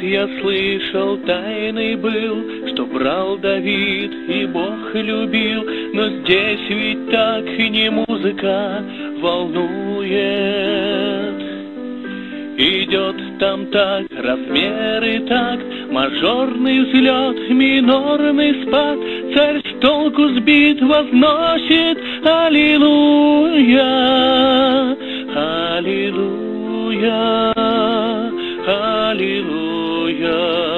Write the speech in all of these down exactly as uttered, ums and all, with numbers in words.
я слышал, тайный был, что брал Давид и Бог любил, но здесь ведь так и не музыка волнует. Идет там так, размеры так, мажорный взлет, минорный спад, царь с толку сбит возносит аллилуйя, аллилуйя, аллилуйя,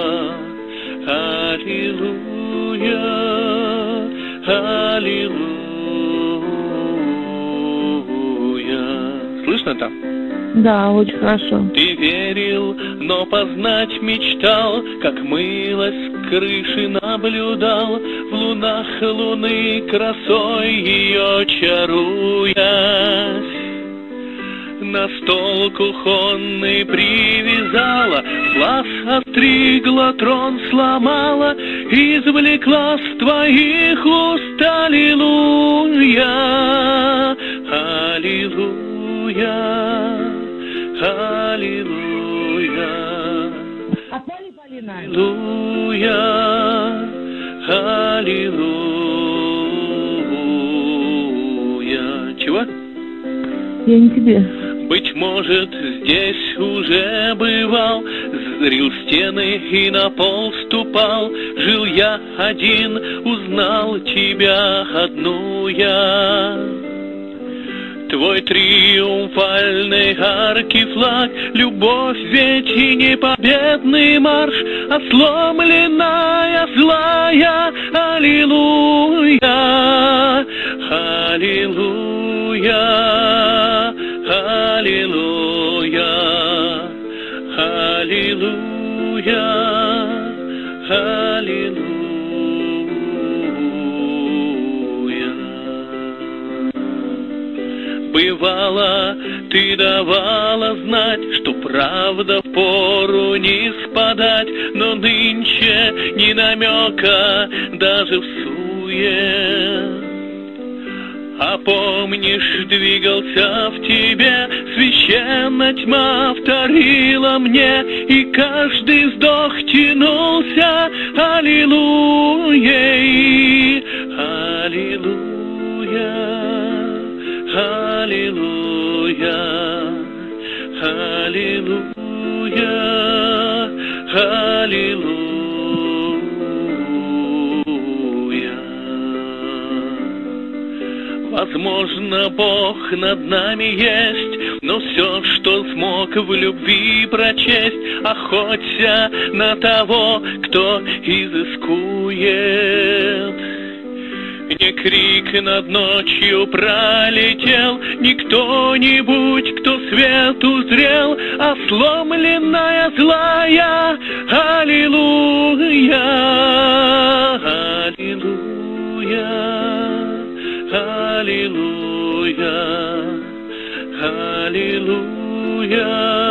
аллилуйя, аллилуйя. Слышно там? Да, очень хорошо. Ты верил, но познать мечтал, как мылась с крыши наблюдал, в лунах луны красой ее чаруясь. На стол кухонный привязала, глаз остригла, трон сломала, извлекла с твоих уст аллилуйя, аллилуйя. Аллилуйя, аллилуйя, аллилуйя. Чего? Я не тебе. Быть может, здесь уже бывал, зрил стены и на пол ступал, жил я один, узнал тебя одну я. Твой триумфальной арки флаг, любовь ведь и не победный марш, а сломленная злая, аллилуйя, аллилуйя, аллилуйя, аллилуйя, аллилуйя. Бывало, ты давала знать, что правда впору не спадать, но нынче ни намека даже в суе. А помнишь, двигался в тебе, священная тьма вторила мне, и каждый вздох тянулся аллилуйей, аллилуйя. Аллилуйя, аллилуйя, аллилуйя. Возможно, Бог над нами есть, но все, что смог в любви прочесть, охоться на того, кто изыскует. Не крик над ночью пролетел, не кто-нибудь, кто свет узрел, а сломленная злая, аллилуйя, аллилуйя, аллилуйя, аллилуйя,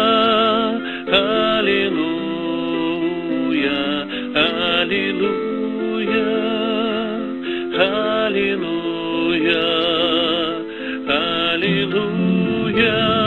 аллилуйя, аллилуйя. Аллилуйя, аллилуйя.